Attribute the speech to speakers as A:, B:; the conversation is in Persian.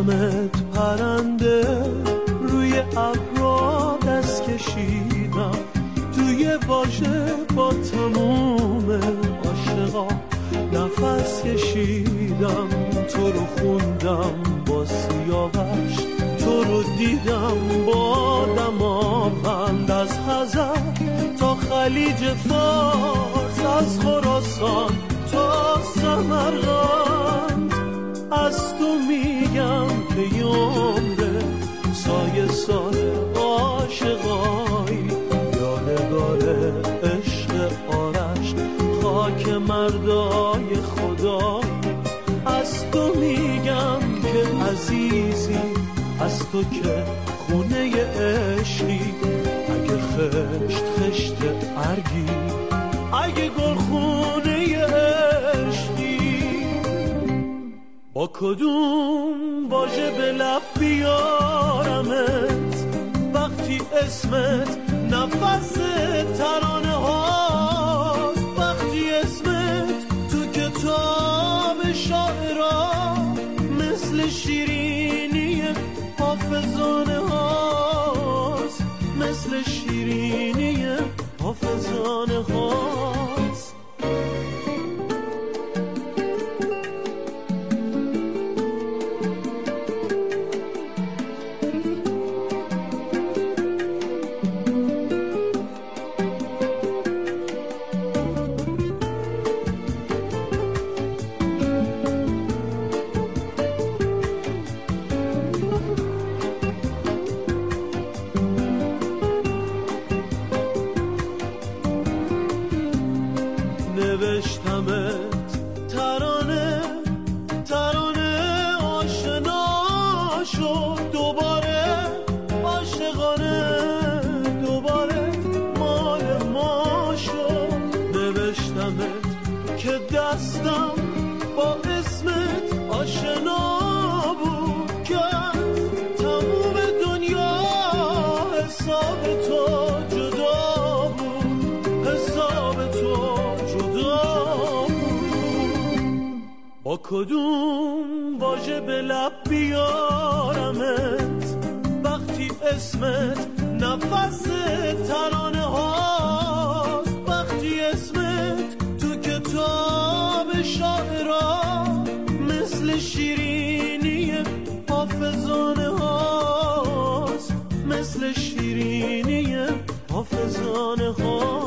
A: نوشتمت پرنده، روی ابرا دست کشیدم، توی واژه با تموم عاشقا نفس کشیدم، تو رو خوندم با سیاوش، تو رو دیدم با دماوند، از خزر تا خلیج فارس، از خراسان تا سمرقند، از تو میگم که عمره سایه سایه عاشقایی، یادگار عشق آرش خاک مردای خدایی، از تو میگم که عزیزی، از تو که خونه عشقی، اگه خشت خشت ارگی، اگه گل خونه عشقی، با کدوم واژه به لب بیارمت وقتی اسمت نفس ترانه هاست، وقتی اسمت تو کتاب شاعرها مثل شیرینی حافظانه هاست، مثل شیرینی حافظانه هاست. نوشتمت ترانه، ترانه آشنا شد دوباره، عاشقانه دوباره مال ما شد. نوشتمت که دستم با اسمت آشنا بود، که تموم دنیا حساب تو جدا بود، حساب تو با کدوم واژه به لب بیارمت وقتی اسمت نفس ترانه هاست، وقتی اسمت تو کتاب شاعرها مثل شیرینی حافظانه هاست، مثل شیرینی حافظانه هاست.